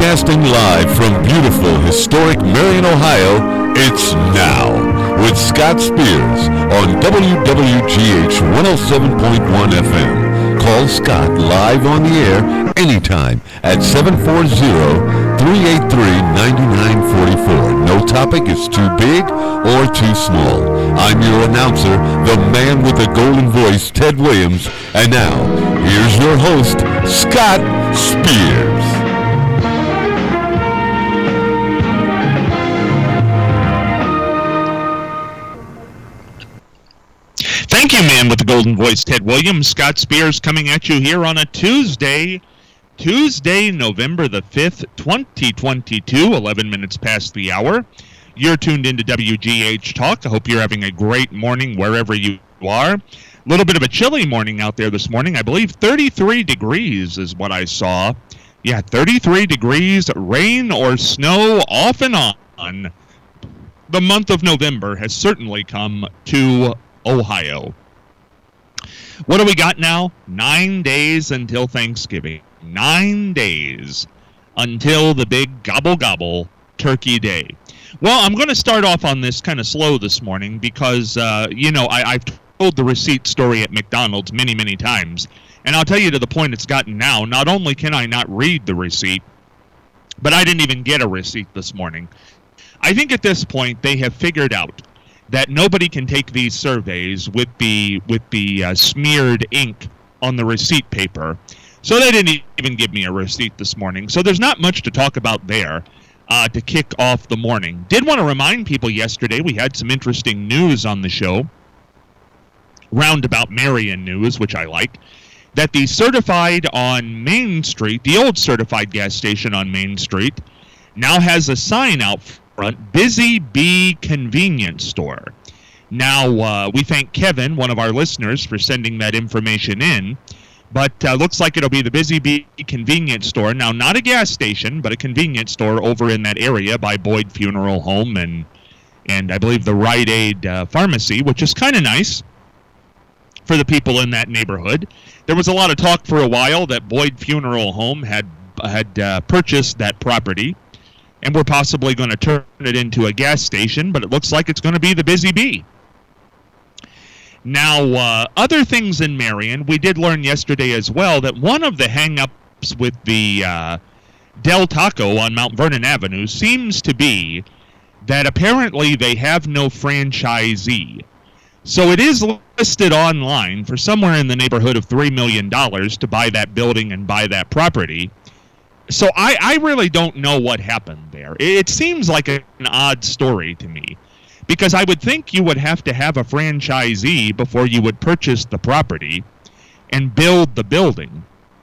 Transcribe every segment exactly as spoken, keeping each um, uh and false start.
Broadcasting live from beautiful, historic Marion, Ohio, it's Now with Scott Spears on W W G H one oh seven point one F M. Call Scott live on the air anytime at seven four zero, three eight three, nine nine four four. No topic is too big or too small. I'm your announcer, the man with the golden voice, Ted Williams. And now, here's your host, Scott Spears. Thank you, man with the golden voice, Ted Williams. Scott Spears coming at you here on a Tuesday, Tuesday, November the fifth, twenty twenty-two, eleven minutes past the hour. You're tuned into W G H Talk. I hope you're having a great morning wherever you are. A little bit of a chilly morning out there this morning. I believe thirty-three degrees is what I saw. Yeah, thirty-three degrees, rain or snow off and on. The month of November has certainly come to Ohio. What do we got now? Nine days until Thanksgiving. Nine days until the big gobble gobble turkey day. Well, I'm going to start off on this kind of slow this morning because, uh, you know, I, I've told the receipt story at McDonald's many, many times. And I'll tell you to the point it's gotten now. Not only can I not read the receipt, but I didn't even get a receipt this morning. I think at this point they have figured out that nobody can take these surveys with the with the uh, smeared ink on the receipt paper. So they didn't even give me a receipt this morning. So there's not much to talk about there uh, to kick off the morning. Did want to remind people yesterday we had some interesting news on the show, roundabout Marion news, which I like, that the Certified on Main Street, the old Certified gas station on Main Street, now has a sign out front, Busy Bee Convenience Store. Now, uh, we thank Kevin, one of our listeners, for sending that information in, but uh, looks like it'll be the Busy Bee Convenience Store. Now, not a gas station, but a convenience store over in that area by Boyd Funeral Home and, and I believe the Rite Aid uh, Pharmacy, which is kind of nice for the people in that neighborhood. There was a lot of talk for a while that Boyd Funeral Home had, had uh, purchased that property, and we're possibly going to turn it into a gas station, but it looks like it's going to be the Busy Bee. Now, uh, other things in Marion, we did learn yesterday as well that one of the hang-ups with the uh, Del Taco on Mount Vernon Avenue seems to be that apparently they have no franchisee. So it is listed online for somewhere in the neighborhood of three million dollars to buy that building and buy that property. So I, I really don't know what happened there. It seems like a, an odd story to me, because I would think you would have to have a franchisee before you would purchase the property and build the building.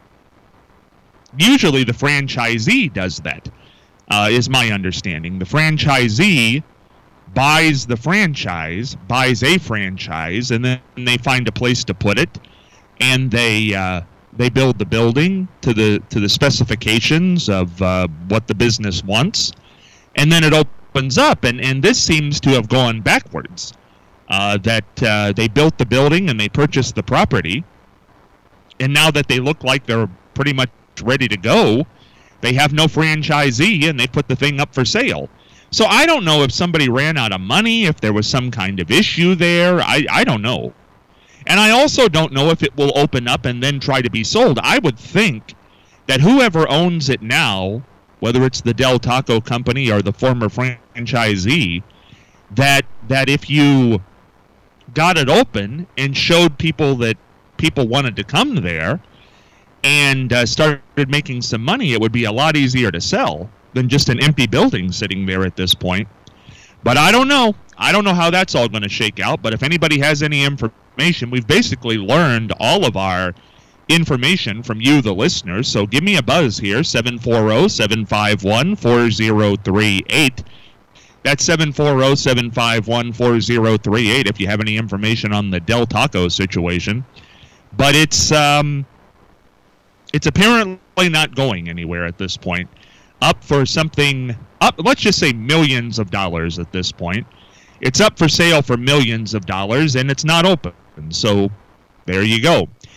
Usually the franchisee does that, uh, is my understanding. The franchisee buys the franchise, buys a franchise, and then they find a place to put it, and they... Uh, They build the building to the to the specifications of uh, what the business wants, and then it opens up. And, and this seems to have gone backwards. Uh, that uh, they built the building and they purchased the property, and now that they look like they're pretty much ready to go, they have no franchisee and they put the thing up for sale. So I don't know if somebody ran out of money, if there was some kind of issue there. I, I don't know. And I also don't know if it will open up and then try to be sold. I would think that whoever owns it now, whether it's the Del Taco Company or the former franchisee, that that if you got it open and showed people that people wanted to come there and uh, started making some money, it would be a lot easier to sell than just an empty building sitting there at this point. But I don't know. I don't know how that's all going to shake out. But if anybody has any information, we've basically learned all of our information from you, the listeners. So give me a buzz here, seven four zero, seven five one, four zero three eight. That's seven four zero, seven five one, four zero three eight if you have any information on the Del Taco situation. But it's um, it's apparently not going anywhere at this point. Up for something, up, let's just say millions of dollars at this point. It's up for sale for millions of dollars, and it's not open. So there you go.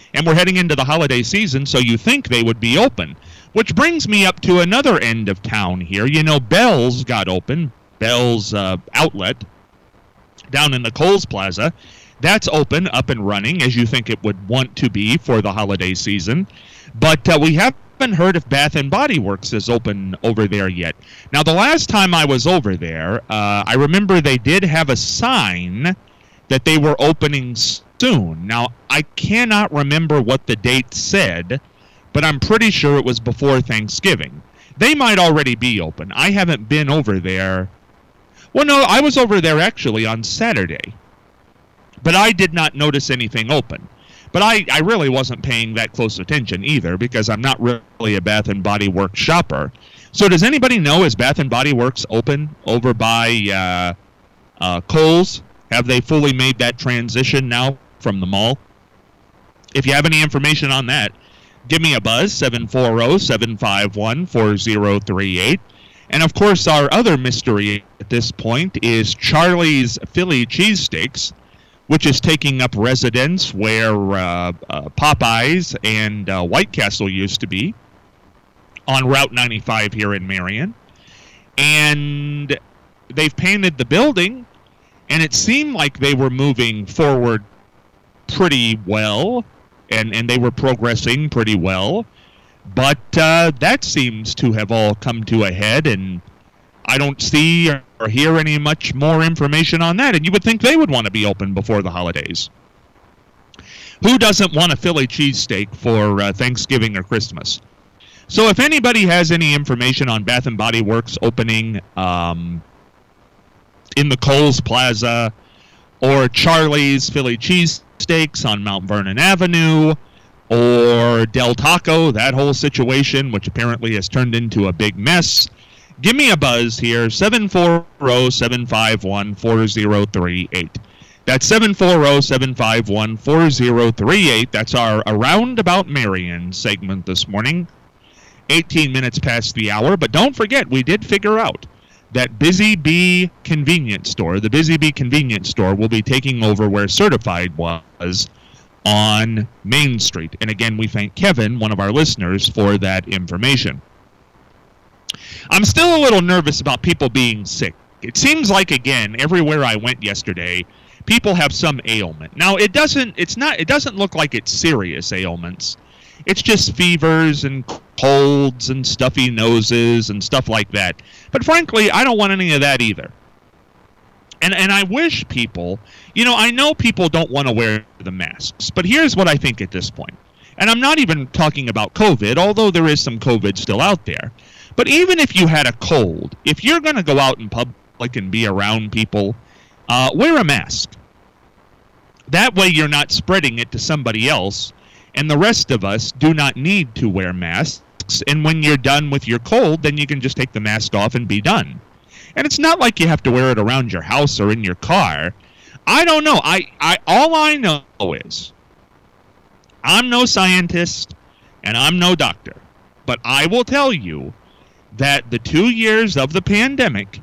And we're heading into the holiday season, so you think they would be open. Which brings me up to another end of town here. You know, Bell's got open, Bell's uh, outlet down in the Kohl's Plaza. That's open, up and running, as you think it would want to be for the holiday season. But uh, we haven't heard if Bath and Body Works is open over there yet. Now, the last time I was over there, uh, I remember they did have a sign that they were opening soon. Now, I cannot remember what the date said, but I'm pretty sure it was before Thanksgiving. They might already be open. I haven't been over there. Well, no, I was over there actually on Saturday, but I did not notice anything open. But I, I really wasn't paying that close attention either, because I'm not really a Bath and Body Works shopper. So does anybody know, is Bath and Body Works open over by uh, uh, Kohl's? Have they fully made that transition now from the mall? If you have any information on that, give me a buzz, seven four zero, seven five one, four zero three eight. And, of course, our other mystery at this point is Charlie's Philly Cheesesteaks, which is taking up residence where uh, uh, Popeyes and uh, White Castle used to be on Route ninety-five here in Marion. And they've painted the building, and it seemed like they were moving forward pretty well, and, and they were progressing pretty well. But uh, that seems to have all come to a head, and I don't see or hear any much more information on that. And you would think they would want to be open before the holidays. Who doesn't want a Philly cheesesteak for uh, Thanksgiving or Christmas? So if anybody has any information on Bath and Body Works opening um, in the Kohl's Plaza or Charlie's Philly Cheesesteaks on Mount Vernon Avenue, or Del Taco, that whole situation, which apparently has turned into a big mess, give me a buzz here, seven four zero, seven five one, four zero three eight. That's seven four zero, seven five one, four zero three eight. That's our Around About Marion segment this morning. eighteen minutes past the hour, but don't forget, we did figure out that Busy Bee Convenience Store, the Busy Bee Convenience Store, will be taking over where Certified was on Main Street. And again, we thank Kevin, one of our listeners, for that information. I'm still a little nervous about people being sick. It seems like, again, everywhere I went yesterday, people have some ailment. Now, it doesn't it's not it doesn't look like it's serious ailments. It's just fevers and colds and stuffy noses and stuff like that. But frankly, I don't want any of that either. And and I wish people, you know, I know people don't want to wear the masks, but here's what I think at this point. And I'm not even talking about COVID, although there is some COVID still out there. But even if you had a cold, if you're going to go out in public and be around people, uh, wear a mask. That way you're not spreading it to somebody else, and the rest of us do not need to wear masks. And when you're done with your cold, then you can just take the mask off and be done. And it's not like you have to wear it around your house or in your car. I don't know. I, I all I know is I'm no scientist and I'm no doctor. But I will tell you that the two years of the pandemic,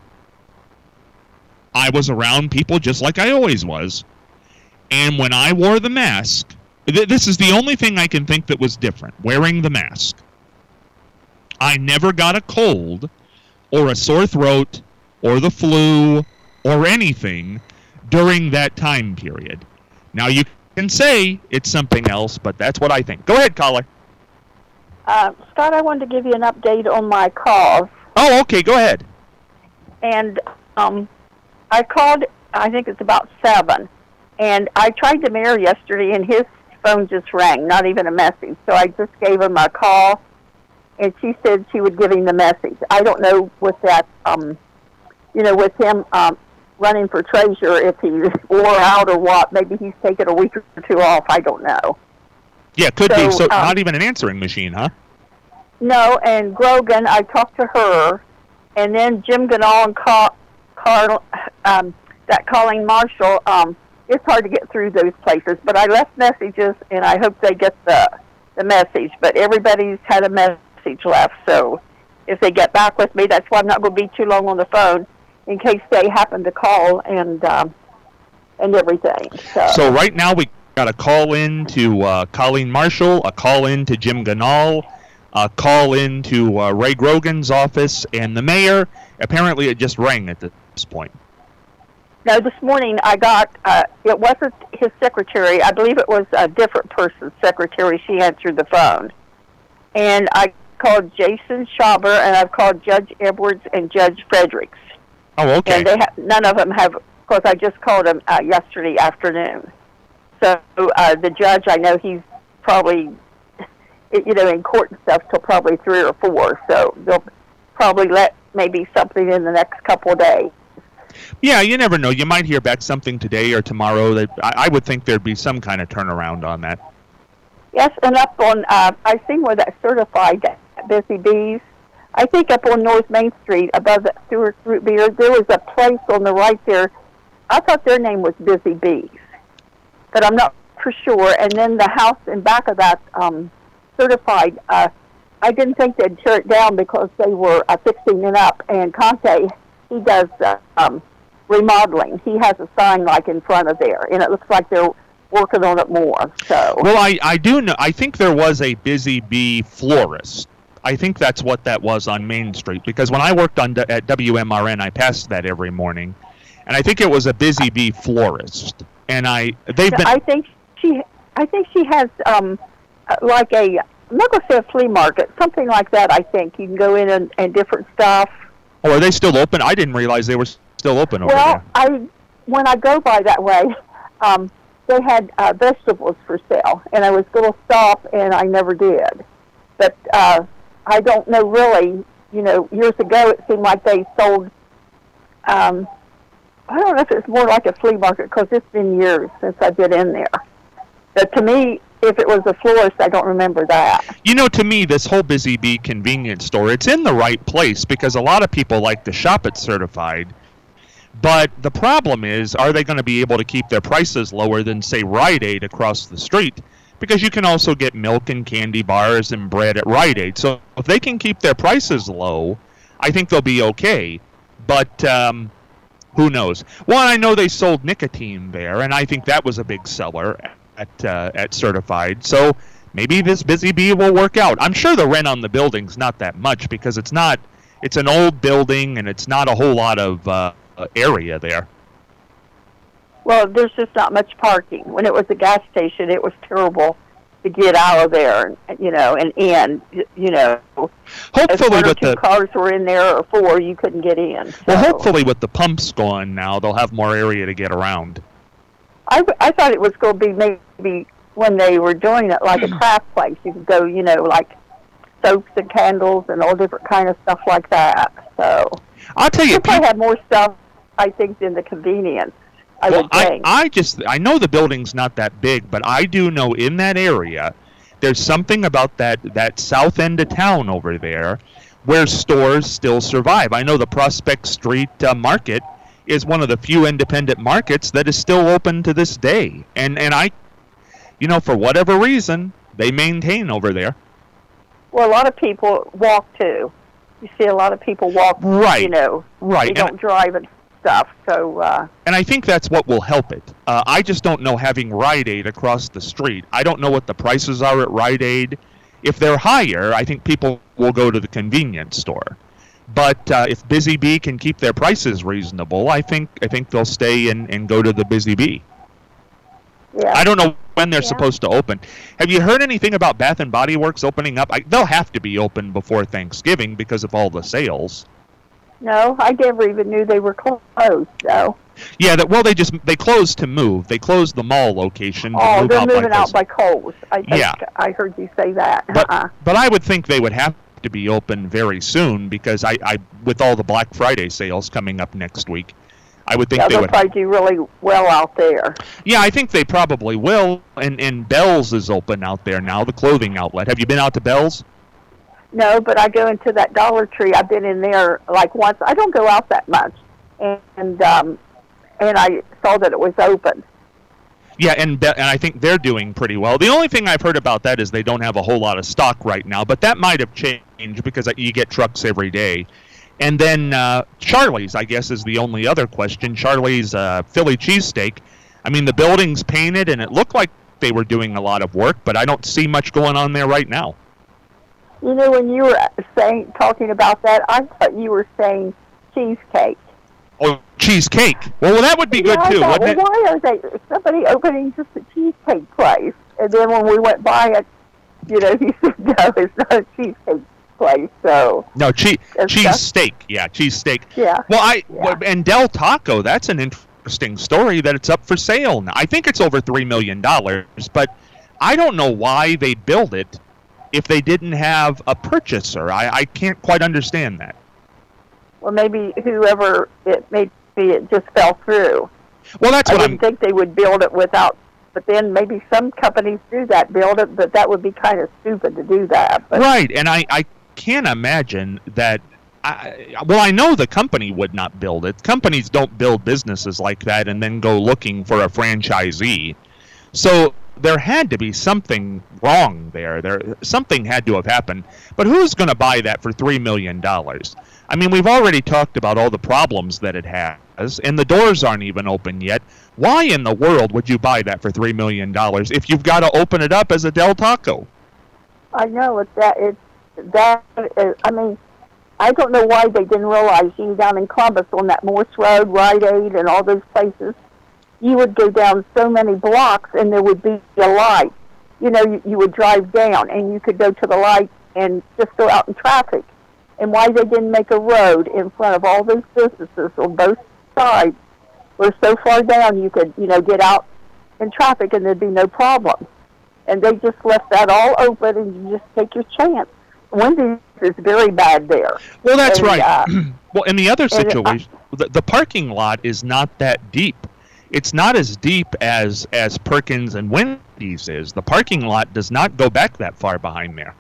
I was around people just like I always was. And when I wore the mask, th- this is the only thing I can think that was different, wearing the mask. I never got a cold or a sore throat or the flu or anything during that time period. Now, you can say it's something else, but that's what I think. Go ahead, caller. Uh, Scott, I wanted to give you an update on my calls. Oh, okay, go ahead. And um, I called, I think it's about seven, and I tried the mayor yesterday, and his phone just rang, not even a message. So I just gave him a call, and she said she would give him the message. I don't know with that, um, you know, with him um, running for treasurer, if he wore out or what. Maybe he's taken a week or two off. I don't know. Yeah, could so, be. So um, not even an answering machine, huh? No, and Grogan, I talked to her, and then Jim Ganal and Carl, Carl um, that Colleen Marshall, um, it's hard to get through those places. But I left messages, and I hope they get the, the message. But everybody's had a message left, so if they get back with me, that's why I'm not going to be too long on the phone, in case they happen to call and um, and everything. So, so right now we got a call in to uh, Colleen Marshall, a call in to Jim Ganal, a call in to uh, Ray Grogan's office, and the mayor. Apparently, it just rang at this point. No, this morning I got, uh, it wasn't his secretary. I believe it was a different person's secretary. She answered the phone. And I called Jason Schauber, and I've called Judge Edwards and Judge Fredericks. Oh, okay. And they ha- none of them have, of course, I just called them uh, yesterday afternoon. So uh, the judge, I know he's probably, you know, in court and stuff till probably three or four. So they'll probably let maybe something in the next couple of days. Yeah, you never know. You might hear back something today or tomorrow. That I, I would think there'd be some kind of turnaround on that. Yes, and up on, uh, I seen where that certified Busy Bees. I think up on North Main Street above that Stewart Root Beer, there was a place on the right there. I thought their name was Busy Bees, but I'm not for sure. And then the house in back of that um, certified, uh, I didn't think they'd tear it down because they were uh, fixing it up. And Conte, he does uh, um, remodeling. He has a sign like in front of there, and it looks like they're working on it more. So well, I, I do know. I think there was a Busy Bee florist. I think that's what that was on Main Street, because when I worked on at W M R N, I passed that every morning, and I think it was a Busy Bee florist. And I they've been. I think she. I think she has um like a. I'm not gonna say a flea market, something like that. I think you can go in and, and different stuff. Oh, are they still open? I didn't realize they were still open over well, there. Well, I when I go by that way, um, they had uh, vegetables for sale, and I was going to stop, and I never did. But uh, I don't know really. You know, years ago it seemed like they sold. Um, I don't know if it's more like a flea market because it's been years since I've been in there. But to me, if it was a florist, I don't remember that. You know, to me, this whole Busy Bee convenience store, it's in the right place because a lot of people like to shop at Certified. But the problem is, are they going to be able to keep their prices lower than, say, Rite Aid across the street? Because you can also get milk and candy bars and bread at Rite Aid. So if they can keep their prices low, I think they'll be okay. But um, who knows? Well, I know they sold nicotine there, and I think that was a big seller at uh, at Certified. So maybe this Busy Bee will work out. I'm sure the rent on the building's not that much because it's not. It's an old building, and it's not a whole lot of uh, area there. Well, there's just not much parking. When it was a gas station, it was terrible to get out of there, you know, and in, you know. Hopefully, if one or with two the cars were in there or four, you couldn't get in. So. Well, hopefully, with the pumps gone now, they'll have more area to get around. I, I thought it was going to be maybe when they were doing it like a craft place. You could go, you know, like soaps and candles and all different kind of stuff like that. So I'll tell you, they probably have more stuff, I think, than the convenience. I well, would think. I, I just I know the building's not that big, but I do know in that area there's something about that that south end of town over there where stores still survive. I know the Prospect Street uh, Market is one of the few independent markets that is still open to this day. And and I, you know, for whatever reason, they maintain over there. Well, a lot of people walk, too. You see a lot of people walk, right. you know. Right. They don't and, drive and stuff, so... Uh, and I think that's what will help it. Uh, I just don't know having Rite Aid across the street. I don't know what the prices are at Rite Aid. If they're higher, I think people will go to the convenience store. But uh, if Busy Bee can keep their prices reasonable, I think I think they'll stay and, and go to the Busy Bee. Yeah. I don't know when they're yeah. supposed to open. Have you heard anything about Bath and Body Works opening up? I, they'll have to be open before Thanksgiving because of all the sales. No, I never even knew they were closed, though. Yeah, that, well, they just they closed to move. They closed the mall location. To Oh, move they're out moving by out by Kohl's. I think Yeah. I heard you say that. But uh-uh. but I would think they would have to be open very soon because I, I with all the Black Friday sales coming up next week, I would think yeah, they they'll would. probably do really well out there. Yeah, I think they probably will. And and Bell's is open out there now, the clothing outlet. Have you been out to Bell's? No, but I go into that Dollar Tree. I've been in there like once. I don't go out that much, and, and um, and I saw that it was open. Yeah, and Be- and I think they're doing pretty well. The only thing I've heard about that is they don't have a whole lot of stock right now, but that might have changed because you get trucks every day. And then uh, Charlie's, I guess, is the only other question. Charlie's uh, Philly cheesesteak. I mean, the building's painted, and it looked like they were doing a lot of work, but I don't see much going on there right now. You know, when you were saying talking about that, I thought you were saying cheesecake. Oh, cheesecake. Well, well that would be yeah, good too, thought, wouldn't well, it? Why are they somebody opening just a cheesecake place? And then when we went by it, you know, he said, no, it's not a cheesecake place. So no, cheese cheese just, steak. Yeah, cheese steak. Yeah. Well, I yeah. well, and Del Taco. That's an interesting story that it's up for sale now. I think it's over three million dollars, but I don't know why they build it if they didn't have a purchaser. I, I can't quite understand that. Well, maybe whoever it maybe it just fell through. Well, that's I what didn't I'm. think they would build it without. But then maybe some companies do that, build it, but that would be kind of stupid to do that. But. Right, and I, I can't imagine that. I, well, I know the company would not build it. Companies don't build businesses like that and then go looking for a franchisee. So there had to be something wrong there. There something had to have happened. But who's going to buy that for three million dollars? I mean, we've already talked about all the problems that it has, and the doors aren't even open yet. Why in the world would you buy that for three million dollars if you've got to open it up as a Del Taco? I know it's that. It's that. Is, I mean, I don't know why they didn't realize you down in Columbus on that Morse Road, Rite Aid, and all those places. You would go down so many blocks, and there would be a light. You know, you, you would drive down, and you could go to the light and just go out in traffic. And why they didn't make a road in front of all those businesses on both sides, where so far down you could, you know, get out in traffic and there'd be no problem. And they just left that all open, and you just take your chance. Wendy's is very bad there. Well, that's and, right. Uh, well, in the other and, uh, situation, the, the parking lot is not that deep. It's not as deep as as Perkins and Wendy's is. The parking lot does not go back that far behind there.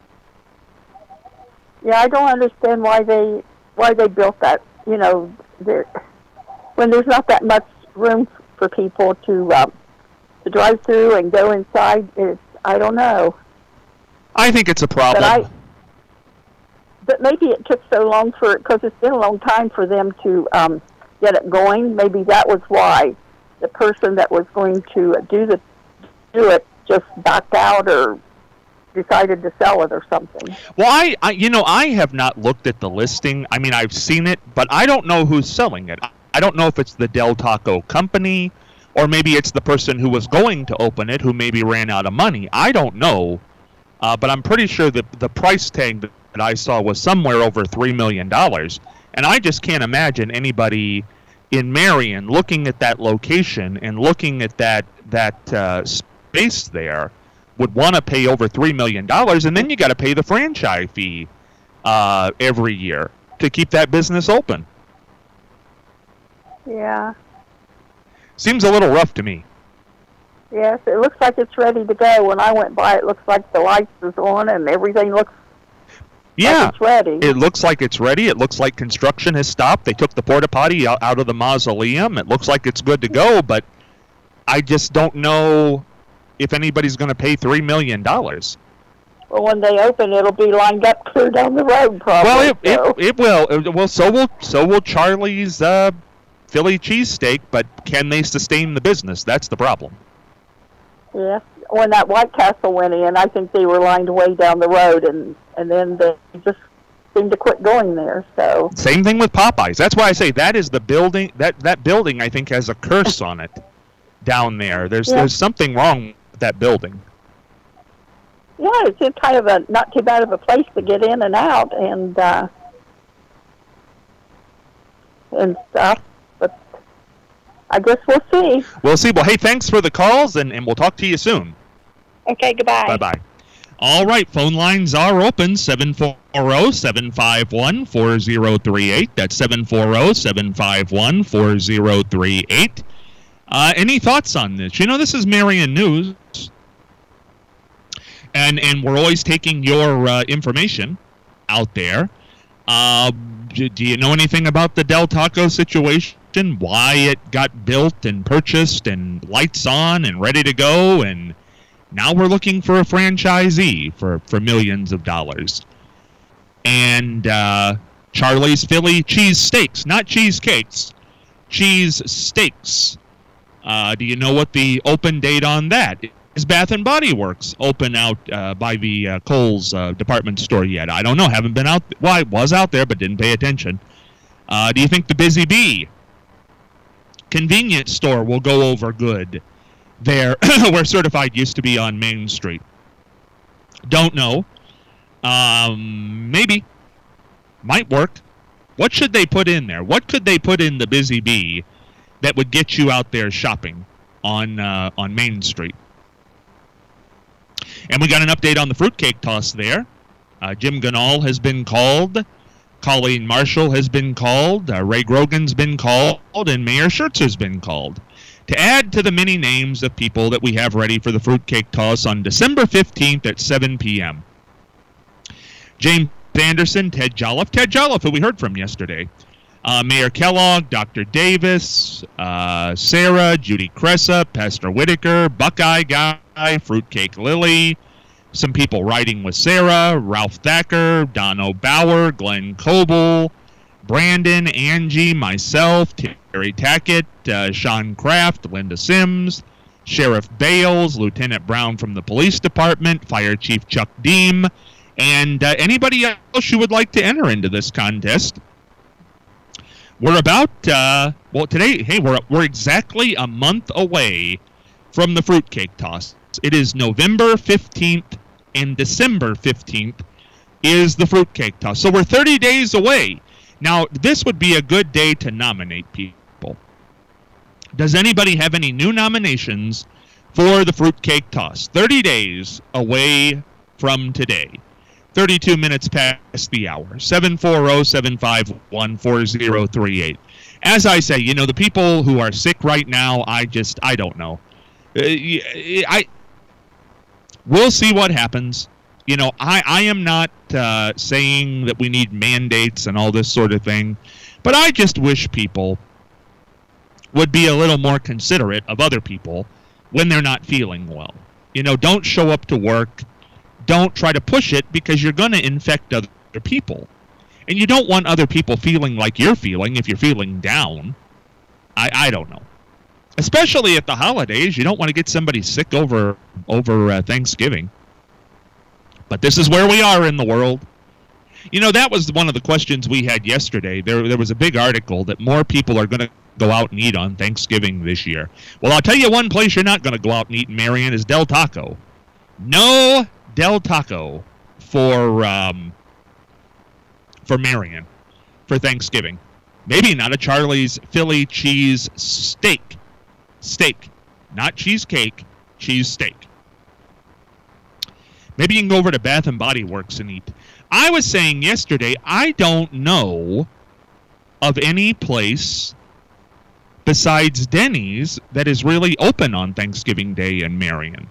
Yeah, I don't understand why they why they built that. You know, there when there's not that much room for people to um, to drive through and go inside. It's I don't know. I think it's a problem. But, I, but maybe it took so long for because it's been a long time for them to um, get it going. Maybe that was why the person that was going to do the do it just backed out or decided to sell it or something. Well, I, I, you know, I have not looked at the listing. I mean, I've seen it, but I don't know who's selling it. I don't know if it's the Del Taco company, or maybe it's the person who was going to open it who maybe ran out of money. I don't know, uh, but I'm pretty sure that the price tag that I saw was somewhere over three million dollars, and I just can't imagine anybody in Marion looking at that location and looking at that that uh, space there would want to pay over three million dollars, and then you got to pay the franchise fee uh, every year to keep that business open. Yeah. Seems a little rough to me. Yes, it looks like it's ready to go. When I went by, it looks like the lights is on and everything looks yeah, like it's ready. It looks like it's ready. It looks like construction has stopped. They took the porta potty out, out of the mausoleum. It looks like it's good to go, but I just don't know if anybody's going to pay three million dollars. Well, when they open, it'll be lined up clear down the road, probably. Well, it, so. it, it will. Well, so will so will Charlie's uh, Philly cheesesteak, but can they sustain the business? That's the problem. Yeah. When that White Castle went in, I think they were lined way down the road, and, and then they just seemed to quit going there. So same thing with Popeyes. That's why I say that is the building. That that building, I think, has a curse on it down there. There's yeah. there's something wrong with that building. Yeah, it's just kind of a not too bad of a place to get in and out and uh, and stuff. But I guess we'll see. We'll see. Well, hey, thanks for the calls, and, and we'll talk to you soon. Okay, goodbye. Bye-bye. All right, phone lines are open, seven four zero, seven five one, four zero three eight. That's seven four zero, seven five one, four zero three eight. Uh, any thoughts on this? You know, this is Marion News, and and we're always taking your uh, information out there. Uh, do, do you know anything about the Del Taco situation? Why it got built and purchased and lights on and ready to go, and now we're looking for a franchisee for, for millions of dollars. And uh, Charlie's Philly cheese steaks, not cheesecakes, cheese steaks. Uh, do you know what the open date on that Is Bath and Body Works open out uh, by the uh, Kohl's uh, department store yet? I don't know. Haven't been out. Well, I was out there, but didn't pay attention. Uh, do you think the Busy Bee convenience store will go over good there, where Certified used to be on Main Street? Don't know. Um, maybe. Might work. What should they put in there? What could they put in the Busy Bee that would get you out there shopping on uh, on Main Street? And we got an update on the fruitcake toss there. Uh, Jim Ganal has been called. Colleen Marshall has been called. Uh, Ray Grogan's been called. And Mayor Schertzer's been called. To add to the many names of people that we have ready for the fruitcake toss on December fifteenth at seven p.m. James Anderson, Ted Jolliffe. Ted Jolliffe, who we heard from yesterday. Uh, Mayor Kellogg, Doctor Davis, uh, Sarah, Judy Cressa, Pastor Whitaker, Buckeye Guy, Fruitcake Lily, some people riding with Sarah, Ralph Thacker, Don O'Bauer, Glenn Coble, Brandon, Angie, myself, Terry Tackett, uh, Sean Kraft, Linda Sims, Sheriff Bales, Lieutenant Brown from the Police Department, Fire Chief Chuck Deem, and uh, anybody else who would like to enter into this contest. We're about, uh, well, today, hey, we're we're exactly a month away from the fruitcake toss. It is November fifteenth, and December fifteenth is the fruitcake toss. So we're thirty days away. Now, this would be a good day to nominate people. Does anybody have any new nominations for the fruitcake toss? thirty days away from today. thirty-two minutes past the hour. seven four zero, seven five one, four zero three eight. As I say, you know, the people who are sick right now, I just, I don't know. Uh, I, we'll see what happens. You know, I, I am not uh, saying that we need mandates and all this sort of thing, but I just wish people would be a little more considerate of other people when they're not feeling well. You know, don't show up to work. Don't try to push it, because you're going to infect other people. And you don't want other people feeling like you're feeling if you're feeling down. I, I don't know. Especially at the holidays, you don't want to get somebody sick over over uh, Thanksgiving. But this is where we are in the world. You know, that was one of the questions we had yesterday. There, there was a big article that more people are going to go out and eat on Thanksgiving this year. Well, I'll tell you one place you're not going to go out and eat in Marion is Del Taco. No Del Taco for um, for Marion for Thanksgiving. Maybe not a Charlie's Philly cheese steak. Steak. Not cheesecake, cheese steak. Maybe you can go over to Bath and Body Works and eat. I was saying yesterday, I don't know of any place besides Denny's that is really open on Thanksgiving Day in Marion.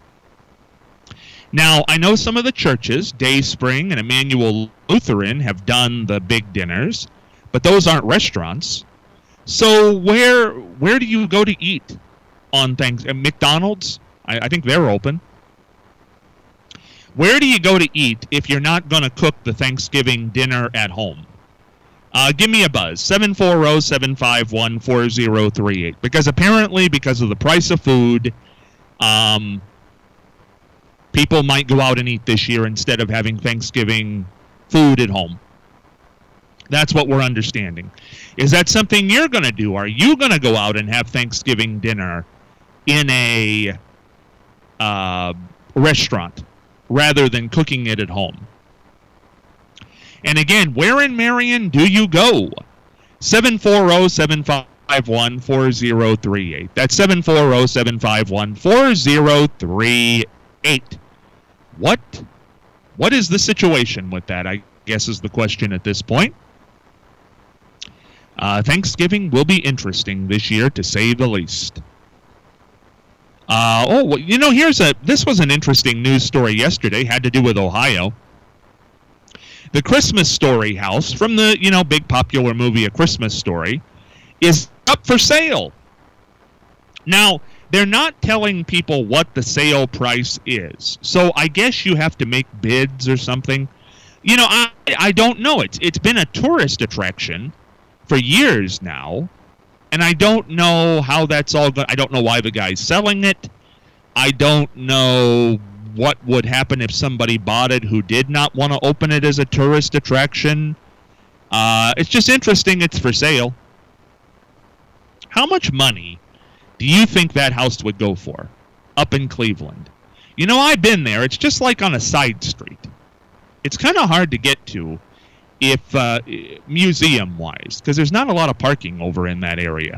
Now, I know some of the churches, Dayspring and Emmanuel Lutheran, have done the big dinners, but those aren't restaurants. So where where do you go to eat on Thanksgiving? McDonald's? I, I think they're open. Where do you go to eat if you're not going to cook the Thanksgiving dinner at home? Uh, give me a buzz, seven four zero, seven five one, four zero three eight. Because apparently, because of the price of food, um... people might go out and eat this year instead of having Thanksgiving food at home. That's what we're understanding. Is that something you're going to do? Are you going to go out and have Thanksgiving dinner in a uh, restaurant rather than cooking it at home? And again, where in Marion do you go? seven four zero, seven five one, four zero three eight. That's seven four zero, seven five one, four zero three eight. What? What is the situation with that, I guess, is the question at this point. Uh, Thanksgiving will be interesting this year, to say the least. Uh, oh, well, you know, here's a, this was an interesting news story yesterday, had to do with Ohio. The Christmas Story house from the, you know, big popular movie A Christmas Story is up for sale. Now, they're not telling people what the sale price is. So I guess you have to make bids or something. You know, I I don't know. It's it's been a tourist attraction for years now, and I don't know how that's all going. I don't know why the guy's selling it. I don't know what would happen if somebody bought it who did not want to open it as a tourist attraction. Uh, it's just interesting it's for sale. How much money do you think that house would go for up in Cleveland? You know, I've been there. It's just like on a side street. It's kind of hard to get to if uh, museum-wise, because there's not a lot of parking over in that area.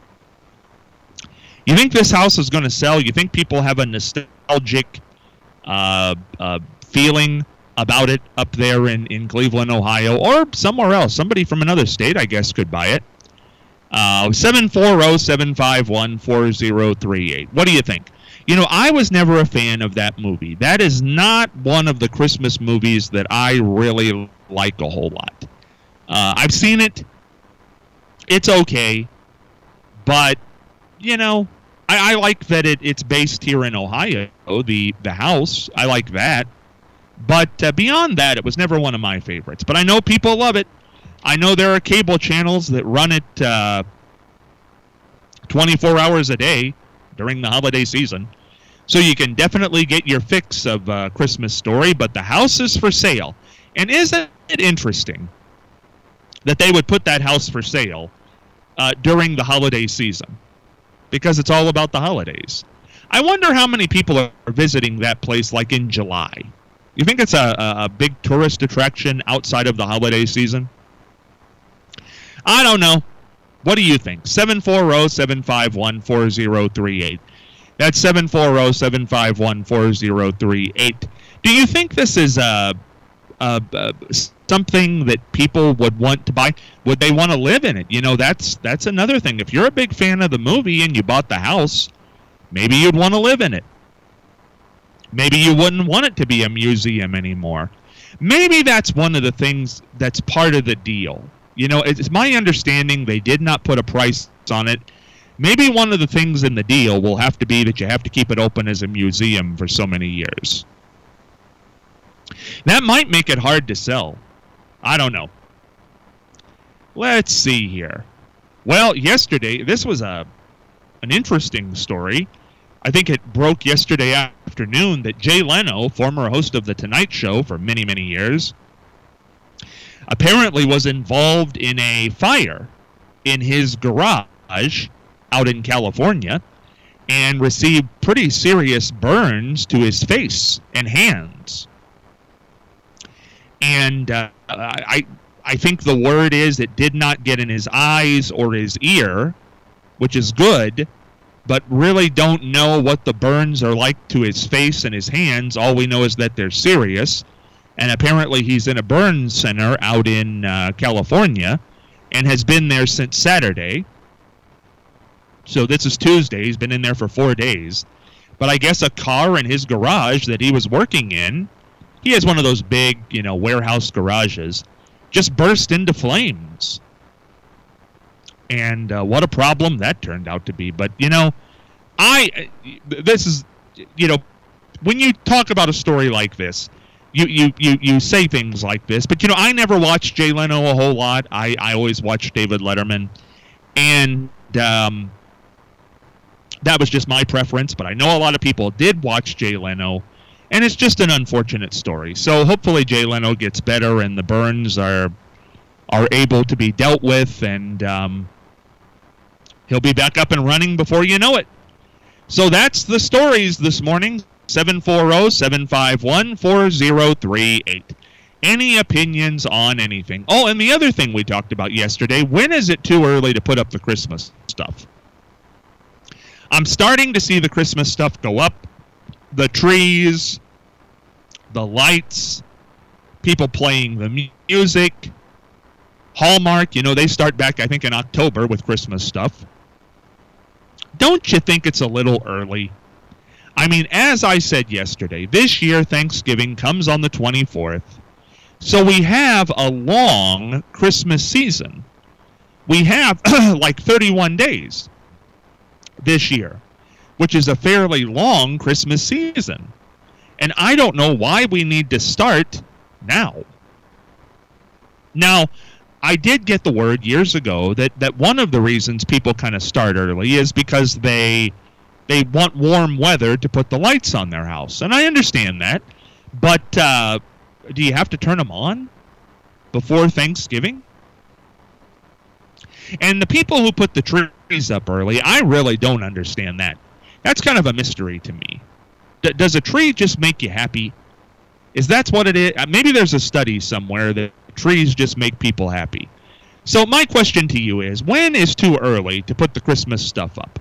You think this house is going to sell? You think people have a nostalgic uh, uh, feeling about it up there in, in Cleveland, Ohio, or somewhere else? Somebody from another state, I guess, could buy it. Uh, seven four zero, seven five one, four zero three eight. What do you think? You know, I was never a fan of that movie. That is not one of the Christmas movies that I really like a whole lot. Uh, I've seen it. It's okay. But, you know, I, I like that it, it's based here in Ohio, the, the house. I like that. But uh, beyond that, it was never one of my favorites. But I know people love it. I know there are cable channels that run it uh, twenty-four hours a day during the holiday season. So you can definitely get your fix of uh, Christmas Story, but the house is for sale. And isn't it interesting that they would put that house for sale uh, during the holiday season? Because it's all about the holidays. I wonder how many people are visiting that place like in July. You think it's a, a big tourist attraction outside of the holiday season? I don't know. What do you think? seven four zero, seven five one, four zero three eight. That's seven four zero, seven five one, four zero three eight. Do you think this is a, a, a something that people would want to buy? Would they want to live in it? You know, that's that's another thing. If you're a big fan of the movie and you bought the house, maybe you'd want to live in it. Maybe you wouldn't want it to be a museum anymore. Maybe that's one of the things that's part of the deal. You know, it's my understanding they did not put a price on it. Maybe one of the things in the deal will have to be that you have to keep it open as a museum for so many years. That might make it hard to sell. I don't know. Let's see here. Well, yesterday, this was a an interesting story. I think it broke yesterday afternoon that Jay Leno, former host of The Tonight Show for many, many years, apparently was involved in a fire in his garage out in California and received pretty serious burns to his face and hands. And uh, I, I think the word is it did not get in his eyes or his ear, which is good, but really don't know what the burns are like to his face and his hands. All we know is that they're serious. And apparently he's in a burn center out in uh, California and has been there since Saturday. So this is Tuesday. He's been in there for four days. But I guess a car in his garage that he was working in, he has one of those big, you know, warehouse garages, just burst into flames. And uh, what a problem that turned out to be. But, you know, I, this is, you know, when you talk about a story like this, You, you, you, you say things like this, but, you know, I never watched Jay Leno a whole lot. I, I always watched David Letterman, and um, that was just my preference, but I know a lot of people did watch Jay Leno, and it's just an unfortunate story. So hopefully Jay Leno gets better and the burns are are able to be dealt with, and um, he'll be back up and running before you know it. So that's the stories this morning. seven four zero, seven five one, four zero three eight. Any opinions on anything? Oh, and the other thing we talked about yesterday, when is it too early to put up the Christmas stuff? I'm starting to see the Christmas stuff go up. The trees, the lights, people playing the music. Hallmark, you know, they start back, I think, in October with Christmas stuff. Don't you think it's a little early? I mean, as I said yesterday, this year Thanksgiving comes on the twenty-fourth. So we have a long Christmas season. We have like thirty-one days this year, which is a fairly long Christmas season. And I don't know why we need to start now. Now, I did get the word years ago that, that one of the reasons people kind of start early is because they they want warm weather to put the lights on their house. And I understand that. But uh, do you have to turn them on before Thanksgiving? And the people who put the trees up early, I really don't understand that. That's kind of a mystery to me. D- does a tree just make you happy? Is that what it is? Maybe there's a study somewhere that trees just make people happy. So my question to you is, when is too early to put the Christmas stuff up?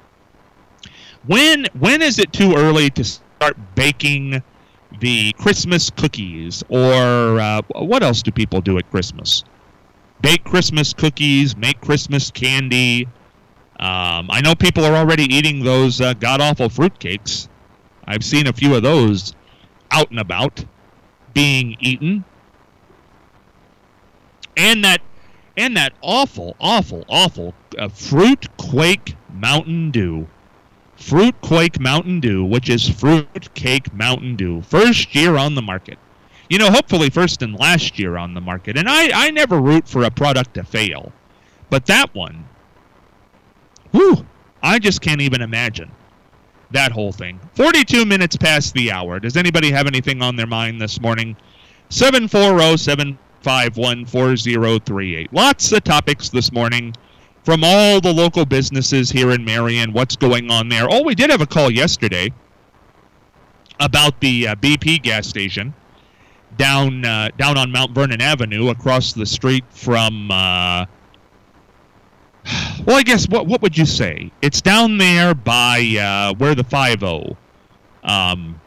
When when is it too early to start baking the Christmas cookies? Or uh, what else do people do at Christmas? Bake Christmas cookies, make Christmas candy. Um, I know people are already eating those uh, god-awful fruitcakes. I've seen a few of those out and about being eaten. And that and that awful, awful, awful uh, Fruit Quake Mountain Dew. Fruit Quake Mountain Dew, which is Fruit Cake Mountain Dew. First year on the market. You know, hopefully first and last year on the market. And I, I never root for a product to fail. But that one, whew, I just can't even imagine that whole thing. forty-two minutes past the hour. Does anybody have anything on their mind this morning? seven four zero, seven five one, four zero three eight. Lots of topics this morning from all the local businesses here in Marion. What's going on there? Oh, we did have a call yesterday about the uh, B P gas station down uh, down on Mount Vernon Avenue across the street from, uh, well, I guess, what what would you say? It's down there by uh, where the five oh um,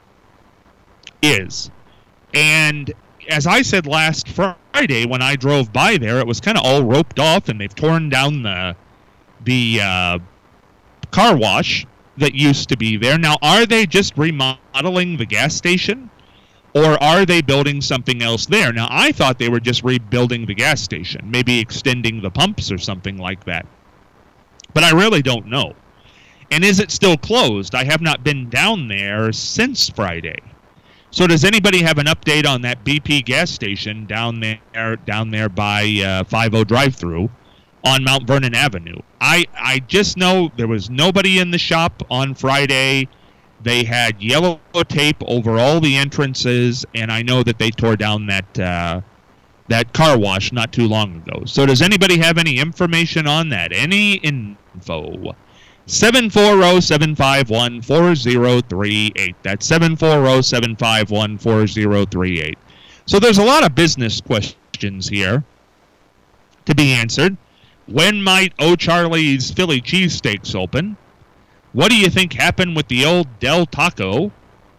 is. And as I said last Friday when I drove by there, it was kind of all roped off, and they've torn down the, the uh, car wash that used to be there. Now, are they just remodeling the gas station? Or are they building something else there? Now, I thought they were just rebuilding the gas station, maybe extending the pumps or something like that. But I really don't know. And is it still closed? I have not been down there since Friday. So does anybody have an update on that B P gas station down there down there by uh, five oh drive-thru on Mount Vernon Avenue? I, I just know there was nobody in the shop on Friday. They had yellow tape over all the entrances, and I know that they tore down that uh, that car wash not too long ago. So does anybody have any information on that? Any info? seven four zero, seven five one, four zero three eight. That's seven four zero, seven five one, four zero three eight. So there's a lot of business questions here to be answered. When might O'Charlie's Philly cheesesteaks open? What do you think happened with the old Del Taco?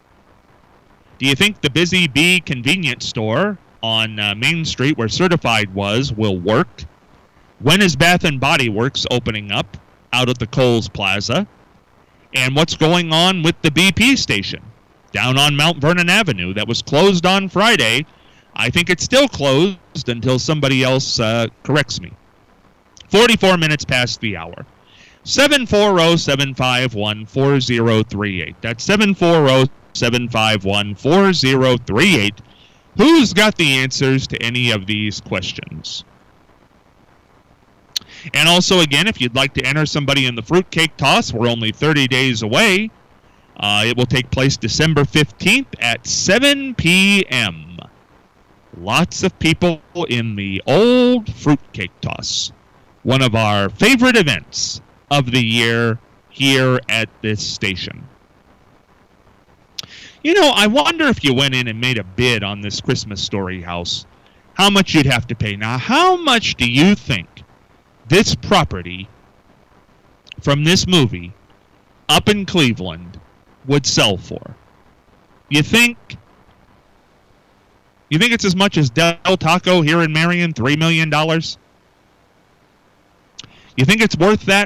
Do you think the Busy Bee convenience store on uh, Main Street where Certified was will work? When is Bath and Body Works opening up out at the Kohl's Plaza? And what's going on with the B P station down on Mount Vernon Avenue that was closed on Friday? I think it's still closed until somebody else uh, corrects me. forty-four minutes past the hour. seven four zero, seven five one, four zero three eight. That's seven four zero, seven five one, four zero three eight. Who's got the answers to any of these questions? And also, again, if you'd like to enter somebody in the fruitcake toss, we're only thirty days away. Uh, it will take place December fifteenth at seven p.m. Lots of people in the old fruitcake toss. One of our favorite events of the year here at this station. You know, I wonder if you went in and made a bid on this Christmas Story house, how much you'd have to pay. Now, how much do you think this property from this movie up in Cleveland would sell for? You think you think it's as much as Del Taco here in Marion, three million dollars? You think it's worth that?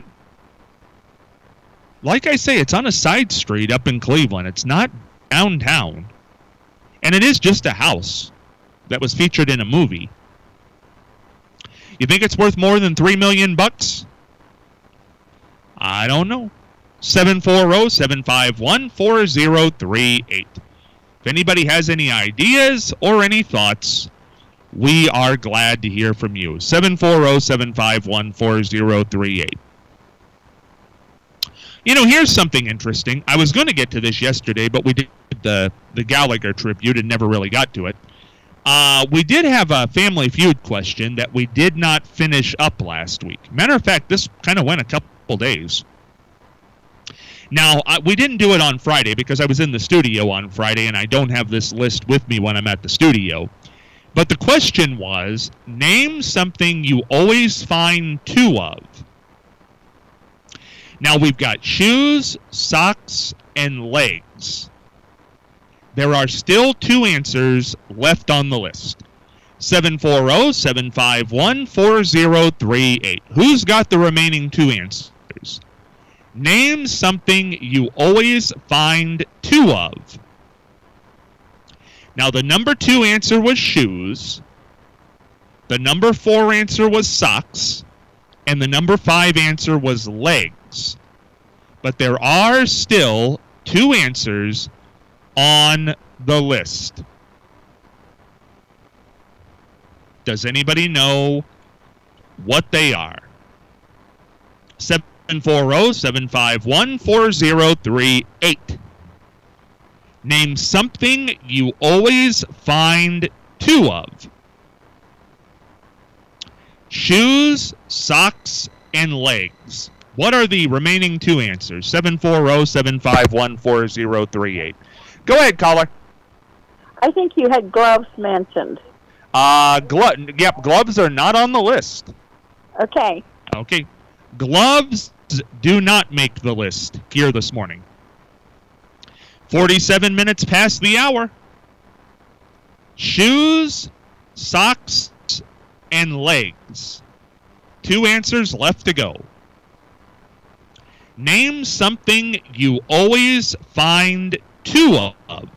Like I say, it's on a side street up in Cleveland. It's not downtown. And it is just a house that was featured in a movie. You think it's worth more than three million bucks? I don't know. seven four zero, seven five one, four zero three eight. If anybody has any ideas or any thoughts, we are glad to hear from you. seven four zero, seven five one, four zero three eight. You know, here's something interesting. I was going to get to this yesterday, but we did the, the Gallagher tribute and never really got to it. Uh, we did have a Family Feud question that we did not finish up last week. Matter of fact, this kind of went a couple days. Now, I, we didn't do it on Friday because I was in the studio on Friday, and I don't have this list with me when I'm at the studio. But the question was, name something you always find two of. Now, we've got shoes, socks, and legs. There are still two answers left on the list. seven four zero, seven five one, four zero three eight. Who's got the remaining two answers? Name something you always find two of. Now, the number two answer was shoes. The number four answer was socks. And the number five answer was legs. But there are still two answers on the list. Does anybody know what they are? seven four zero, seven five one, four zero three eight. Name something you always find two of. Shoes, socks, and legs. What are the remaining two answers? seven four zero, seven five one, four zero three eight. Go ahead, caller. I think you had gloves mentioned. Uh, glo- yep, gloves are not on the list. Okay. Okay. Gloves do not make the list here this morning. forty-seven minutes past the hour. Shoes, socks, and legs. Two answers left to go. Name something you always find two of.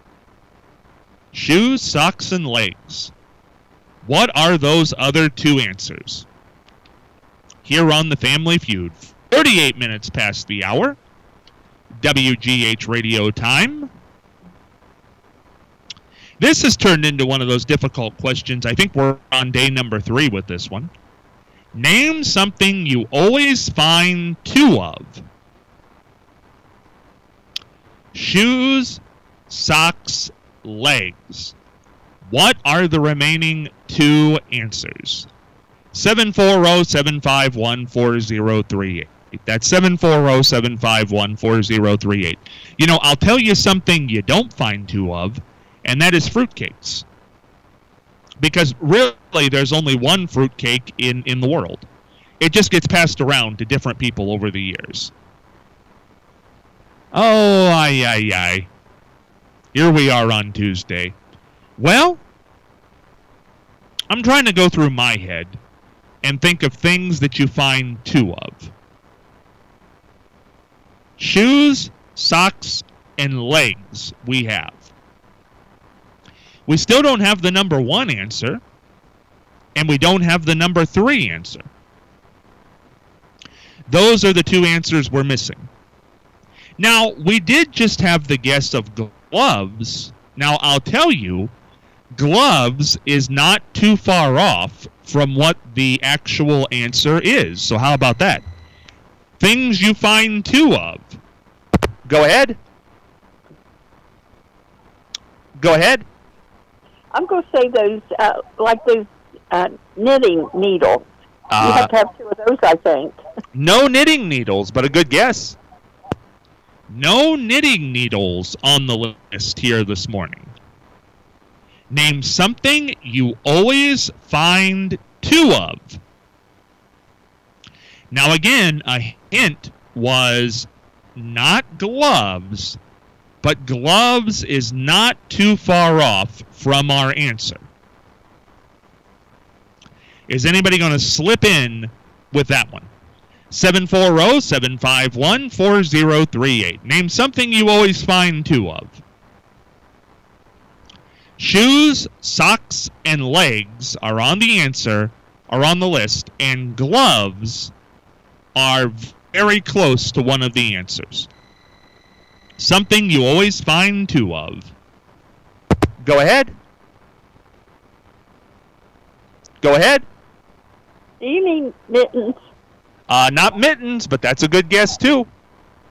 Shoes, socks, and legs. What are those other two answers? Here on the Family Feud. thirty-eight minutes past the hour. W G H radio time. This has turned into one of those difficult questions. I think we're on day number three with this one. Name something you always find two of. Shoes, socks, legs. What are the remaining two answers? seven four zero, seven five one, four zero three eight. That's seven four zero, seven five one, four zero three eight. You know, I'll tell you something you don't find two of, and that is fruitcakes. Because really, there's only one fruitcake in, in the world. It just gets passed around to different people over the years. Oh, ay, ay, ay. Here we are on Tuesday. Well, I'm trying to go through my head and think of things that you find two of. Shoes, socks, and legs we have. We still don't have the number one answer, and we don't have the number three answer. Those are the two answers we're missing. Now, we did just have the guess of gloves. Now, I'll tell you, gloves is not too far off from what the actual answer is. So how about that? Things you find two of. Go ahead. Go ahead. I'm going to say those, uh, like those uh, knitting needles. Uh, you have to have two of those, I think. No knitting needles, but a good guess. No knitting needles on the list here this morning. Name something you always find two of. Now again, a hint was not gloves, but gloves is not too far off from our answer. Is anybody going to slip in with that one? seven four zero, seven five one, four zero three eight. Name something you always find two of. Shoes, socks, and legs are on the answer, are on the list, and gloves are very close to one of the answers. Something you always find two of. Go ahead. Go ahead. Do you mean mittens? Uh, not mittens, but that's a good guess too.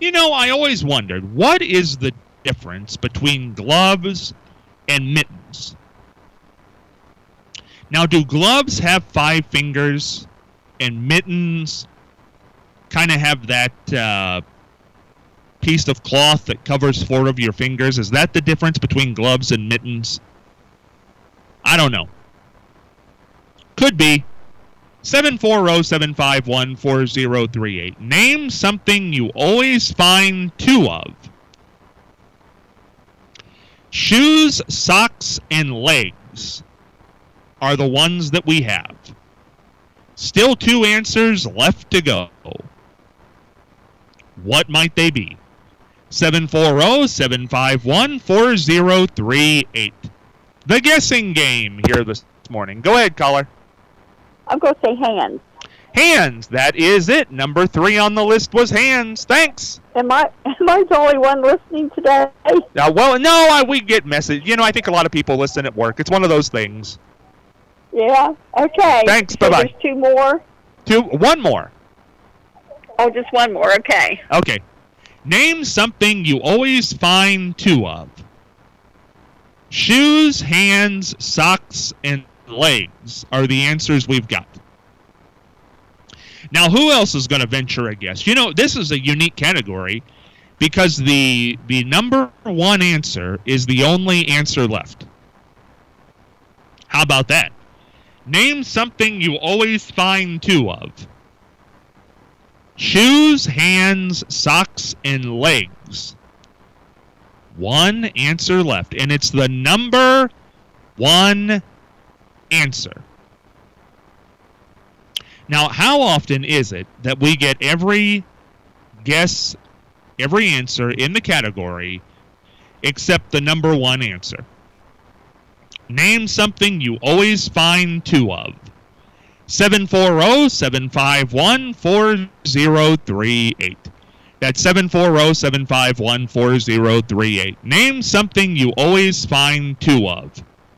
You know, I always wondered, what is the difference between gloves and mittens? Now, do gloves have five fingers and mittens kind of have that uh, piece of cloth that covers four of your fingers? Is that the difference between gloves and mittens? I don't know. Could be. seven four zero, seven five one, four zero three eight. Name something you always find two of. Shoes, socks, and legs are the ones that we have. Still two answers left to go. What might they be? seven four zero, seven five one, four zero three eight. The guessing game here this morning. Go ahead, caller. I'm going to say hands. Hands. That is it. Number three on the list was hands. Thanks. Am I am I the only one listening today? Uh, well, no, I, we get message. You know, I think a lot of people listen at work. It's one of those things. Yeah. Okay. Thanks. So Bye-bye. there's two more? Two. One more. Oh, just one more. Okay. Okay. Name something you always find two of. Shoes, hands, socks, and legs are the answers we've got. Now, who else is going to venture a guess? You know, this is a unique category because the the number one answer is the only answer left. How about that? Name something you always find two of. Shoes, hands, socks, and legs. One answer left, and it's the number one answer. Now, how often is it that we get every guess, every answer in the category except the number one answer? Name something you always find two of. seven four zero, seven five one, four zero three eight. That's seven four zero, seven five one, four zero three eight. Name something you always find two of.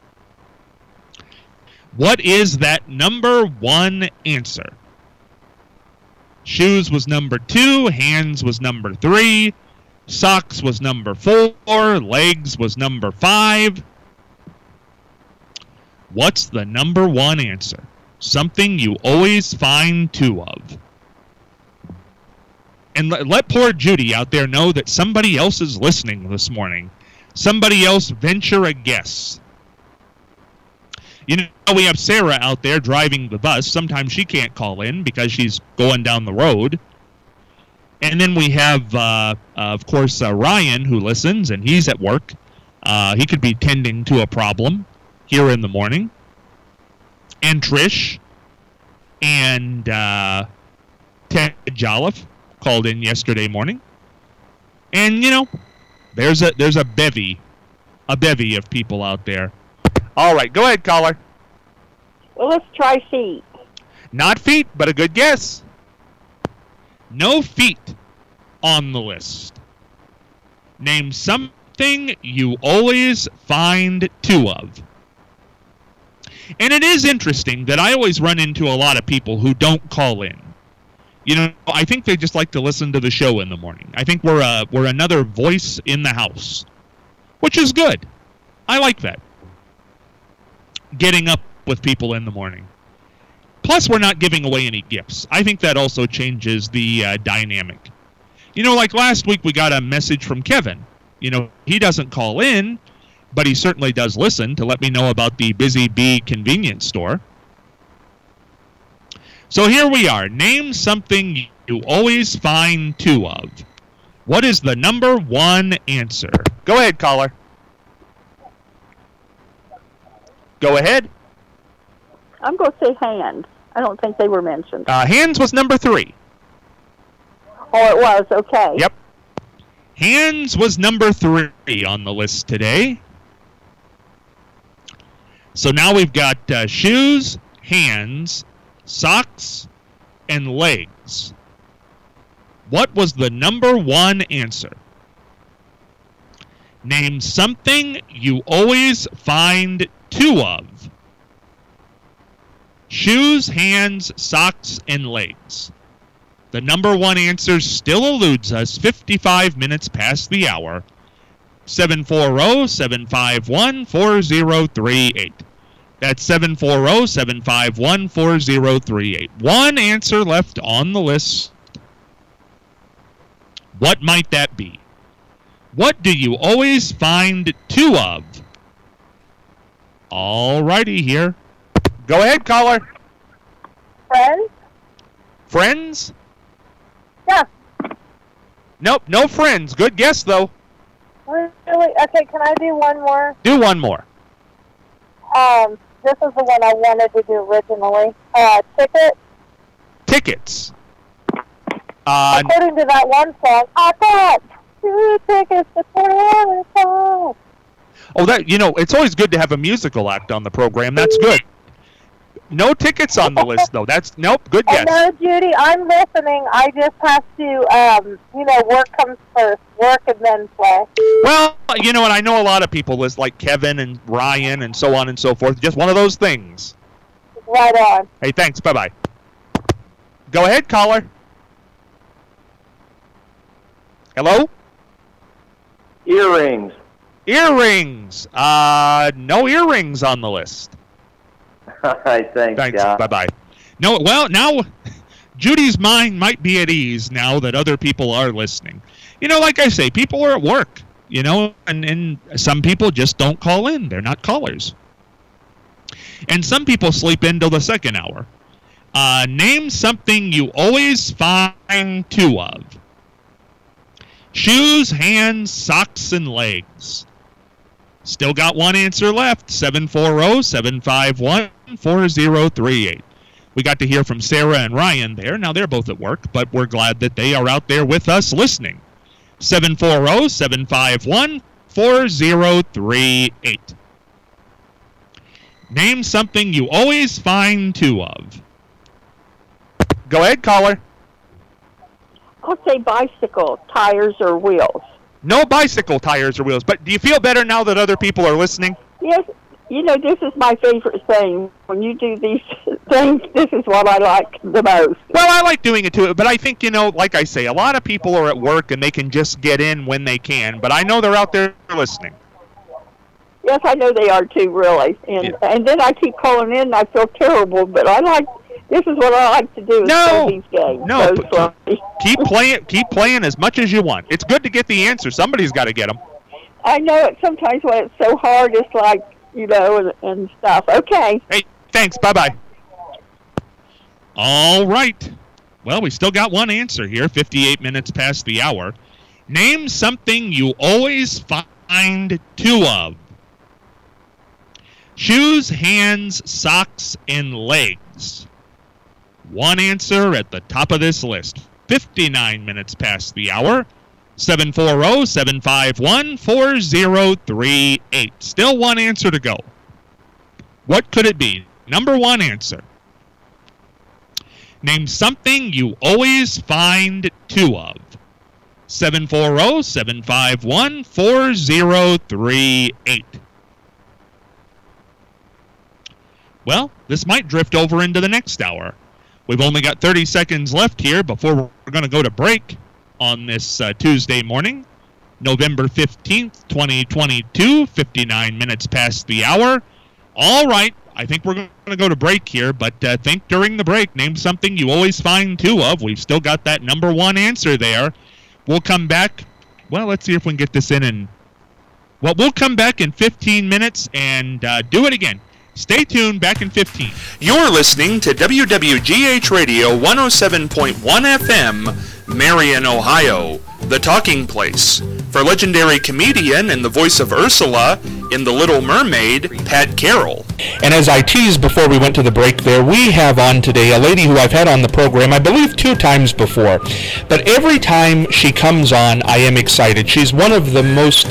What is that number one answer? Shoes was number two, hands was number three, socks was number four, legs was number five. What's the number one answer? Something you always find two of. And let, let poor Judy out there know that somebody else is listening this morning. Somebody else venture a guess. You know, we have Sarah out there driving the bus. Sometimes she can't call in because she's going down the road. And then we have, uh, uh, of course, uh, Ryan, who listens, and he's at work. Uh, he could be tending to a problem here in the morning. And Trish and uh, Ted Jolliffe called in yesterday morning. And, you know, there's a there's a bevy, a bevy of people out there. All right, go ahead, caller. Well, let's try feet. Not feet, but a good guess. No feet on the list. Name something you always find two of. And it is interesting that I always run into a lot of people who don't call in. You know, I think they just like to listen to the show in the morning. I think we're a, we're another voice in the house, which is good. I like that. Getting up with people in the morning. Plus, we're not giving away any gifts. I think that also changes the uh, dynamic. You know, like last week we got a message from Kevin. You know, he doesn't call in, but he certainly does listen to let me know about the Busy Bee convenience store. So here we are. Name something you always find two of. What is the number one answer? Go ahead, caller. Go ahead. I'm going to say hands. I don't think they were mentioned. Uh, hands was number three. Oh, it was. Okay. Yep. Hands was number three on the list today. So now we've got uh, shoes, hands, socks, and legs. What was the number one answer? Name something you always find two of. Shoes, hands, socks, and legs. The number one answer still eludes us, fifty-five minutes past the hour. seven four zero, seven five one, four zero three eight. That's seven four zero, seven five one, four zero three eight. One answer left on the list. What might that be? What do you always find two of? All righty here. Go ahead, caller. Friends? Friends? Yeah. Nope, no friends. Good guess, though. Really? Okay, can I do one more? Do one more. Um, this is the one I wanted to do originally. Uh, ticket. Tickets. Uh, According to that one song, I got two tickets to twenty-one songs. oh, that you know, it's always good to have a musical act on the program. That's good. No tickets on the list, though. That's nope. Good guess. Oh, no, Judy, I'm listening. I just have to, um, you know, work comes first. Work and then play. Well, you know what? I know a lot of people list like Kevin and Ryan and so on and so forth. Just one of those things. Right on. Hey, thanks. Bye-bye. Go ahead, caller. Hello? Earrings. Earrings. Uh, no earrings on the list. All right, thanks, Thanks. yeah. Bye-bye. No, well, now Judy's mind might be at ease now that other people are listening. You know, like I say, people are at work, you know, and, and some people just don't call in. They're not callers. And some people sleep in till the second hour. Uh, name something you always find two of. Shoes, hands, socks, and legs. Still got one answer left, seven four zero, seven five one, four zero three eight. We got to hear from Sarah and Ryan there. Now, they're both at work, but we're glad that they are out there with us listening. seven four zero, seven five one, four zero three eight. Name something you always find two of. Go ahead, caller. I'll say bicycle, tires, or wheels. No bicycle tires or wheels, but do you feel better now that other people are listening? Yes, you know, this is my favorite thing. When you do these things, this is what I like the most. Well, I like doing it too, but I think, you know, like I say, a lot of people are at work and they can just get in when they can, but I know they're out there listening. Yes, I know they are too, really. And Yeah. and then I keep calling in and I feel terrible, but I like, this is what I like to do is No. play these games. No, So but sorry. Keep playing, keep playing as much as you want. It's good to get the answer. Somebody's got to get them. I know it sometimes when it's so hard, it's like, you know, and, and stuff. Okay. Hey, thanks. Bye-bye. All right. Well, we still got one answer here, fifty-eight minutes past the hour. Name something you always find two of. Shoes, hands, socks, and legs. One answer at the top of this list. fifty-nine minutes past the hour. seven four zero, seven five one, four zero three eight. Still one answer to go. What could it be? Number one answer. Name something you always find two of. seven four zero, seven five one, four zero three eight. Well, this might drift over into the next hour. We've only got thirty seconds left here before we're going to go to break on this uh, Tuesday morning, November fifteenth, twenty twenty-two, fifty-nine minutes past the hour. All right, I think we're going to go to break here, but uh, think during the break, name something you always find two of. We've still got that number one answer there. We'll come back. Well, let's see if we can get this in. And well, we'll come back in fifteen minutes and uh, do it again. Stay tuned, back in fifteen. You're listening to W W G H Radio one oh seven point one F M, Marion, Ohio, the talking place. For legendary comedian and the voice of Ursula in The Little Mermaid, Pat Carroll. And as I teased before we went to the break there, we have on today a lady who I've had on the program, I believe two times before. But every time she comes on, I am excited. She's one of the most